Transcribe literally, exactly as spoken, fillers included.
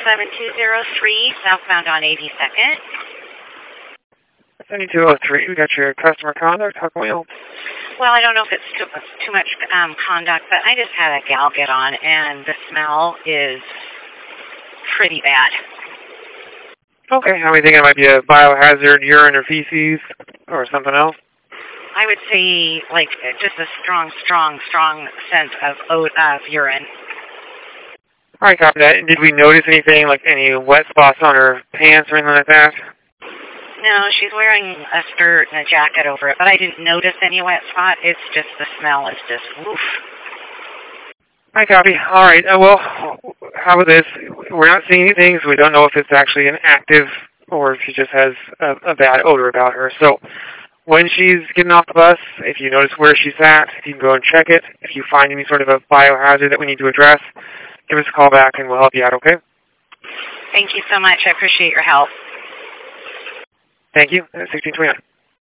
seven two zero three, southbound on eighty-second. seven two zero three, we got your customer conduct. How can we help? Well, I don't know if it's too, too much um, conduct, but I just had a gal get on, and the smell is pretty bad. Okay, how are we thinking it might be a biohazard, urine or feces, or something else? I would say, like, just a strong, strong, strong scent of, of urine. All right, copy that. And did we notice anything, like any wet spots on her pants or anything like that? No, she's wearing a skirt and a jacket over it, but I didn't notice any wet spot. It's just the smell is just, oof. All right, copy. All right, uh, well, how about this? We're not seeing anything, so we don't know if it's actually an active or if she just has a, a bad odor about her. So when she's getting off the bus, if you notice where she's at, you can go and check it. If you find any sort of a biohazard that we need to address, give us a call back and we'll help you out, okay? Thank you so much. I appreciate your help. Thank you. sixteen twenty-nine.